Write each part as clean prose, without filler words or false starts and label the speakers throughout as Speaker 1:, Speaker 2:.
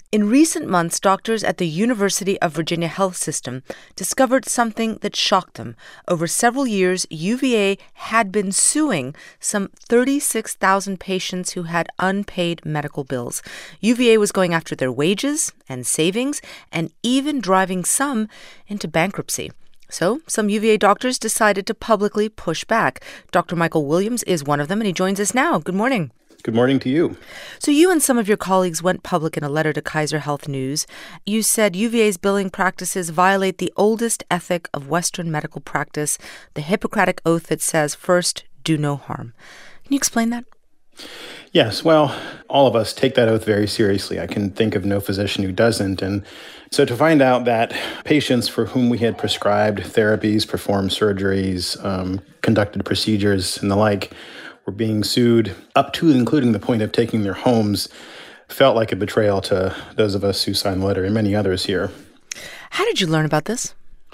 Speaker 1: In recent months, doctors at the University of Virginia Health System discovered something that shocked them. Over several years, UVA had been suing some 36,000 patients who had unpaid medical bills. UVA was going after their wages and savings and even driving some into bankruptcy. So, some UVA doctors decided to publicly push back. Dr. Michael Williams is one of them, and he joins us now. Good morning.
Speaker 2: Good morning to you.
Speaker 1: So you and some of your colleagues went public in a letter to Kaiser Health News. You said UVA's billing practices violate the oldest ethic of Western medical practice, the Hippocratic Oath that says, first, do no harm. Can you explain that?
Speaker 2: Yes, well, all of us take that oath very seriously. I can think of no physician who doesn't. And so to find out that patients for whom we had prescribed therapies, performed surgeries, conducted procedures, and the like, were being sued up to and including the point of taking their homes felt like a betrayal to those of us who signed the letter and many others here.
Speaker 1: How did you learn about this?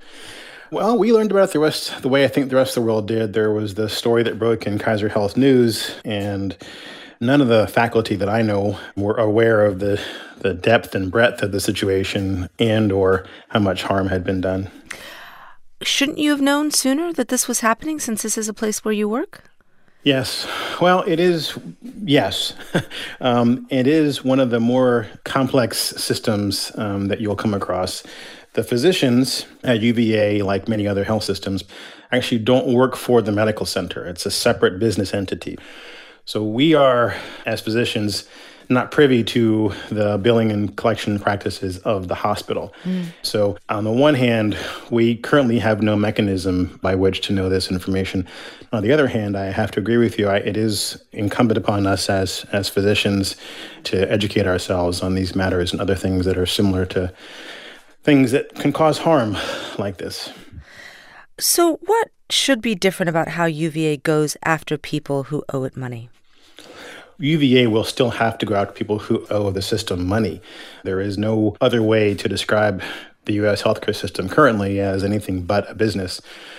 Speaker 2: Well, we learned about it the way I think the rest of the world did. There was the story that broke in Kaiser Health News, and none of the faculty that I know were aware of the depth and breadth of the situation and or how much harm had been done.
Speaker 1: Shouldn't you have known sooner that this was happening since this is a place where you work?
Speaker 2: Yes. Well, it is, yes. It is one of the more complex systems that you'll come across. The physicians at UVA, like many other health systems, actually don't work for the medical center. It's a separate business entity. So we are, as physicians, not privy to the billing and collection practices of the hospital. So on the one hand, we currently have no mechanism by which to know this information. On the other hand, I have to agree with you. It is incumbent upon us as physicians to educate ourselves on these matters and other things that are similar to things that can cause harm like this.
Speaker 1: So what should be different about how UVA goes after people who owe it money?
Speaker 2: UVA will still have to go after people who owe the system money. There is no other way to describe the U.S. healthcare system currently as anything but a business.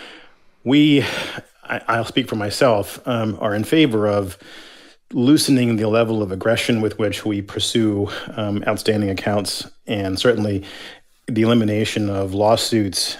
Speaker 2: I'll speak for myself, are in favor of loosening the level of aggression with which we pursue outstanding accounts, and certainly the elimination of lawsuits.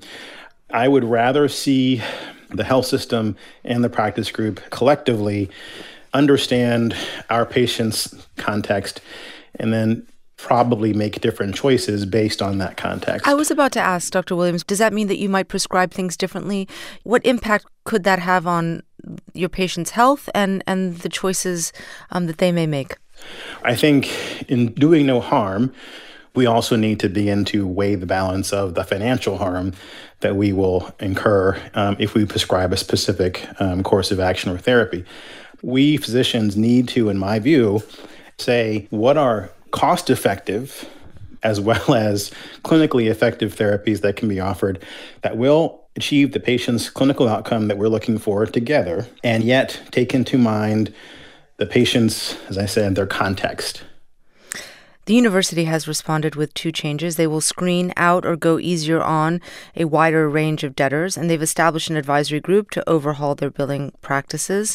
Speaker 2: I would rather see the health system and the practice group collectively understand our patient's context and then probably make different choices based on that context.
Speaker 1: I was about to ask, Dr. Williams, does that mean that you might prescribe things differently? What impact could that have on your patient's health and the choices that they may make?
Speaker 2: I think in doing no harm, we also need to begin to weigh the balance of the financial harm that we will incur if we prescribe a specific course of action or therapy. We physicians need to, in my view, say what are cost-effective as well as clinically effective therapies that can be offered that will achieve the patient's clinical outcome that we're looking for together, and yet take into mind the patient's, as I said, their context.
Speaker 1: The university has responded with 2 changes. They will screen out or go easier on a wider range of debtors, and they've established an advisory group to overhaul their billing practices.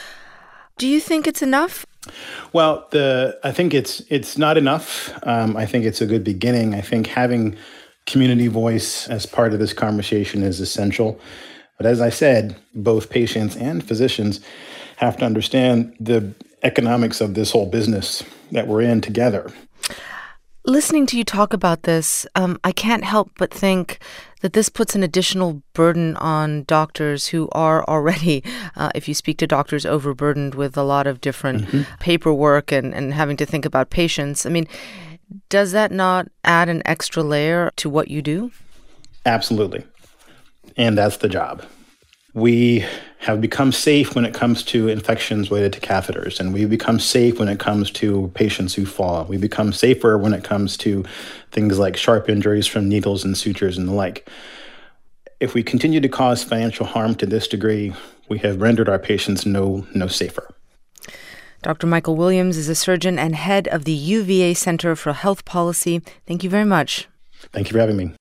Speaker 1: Do you think it's enough?
Speaker 2: Well, I think it's not enough. I think it's a good beginning. I think having community voice as part of this conversation is essential. But as I said, both patients and physicians have to understand the economics of this whole business that we're in together.
Speaker 1: Listening to you talk about this, I can't help but think that this puts an additional burden on doctors who are already, if you speak to doctors, overburdened with a lot of different paperwork and having to think about patients. I mean, does that not add an extra layer to what you do?
Speaker 2: Absolutely. And that's the job. We have become safe when it comes to infections related to catheters, and we become safe when it comes to patients who fall. We become safer when it comes to things like sharp injuries from needles and sutures and the like. If we continue to cause financial harm to this degree, we have rendered our patients no safer.
Speaker 1: Dr. Michael Williams is a surgeon and head of the UVA Center for Health Policy. Thank you very much.
Speaker 2: Thank you for having me.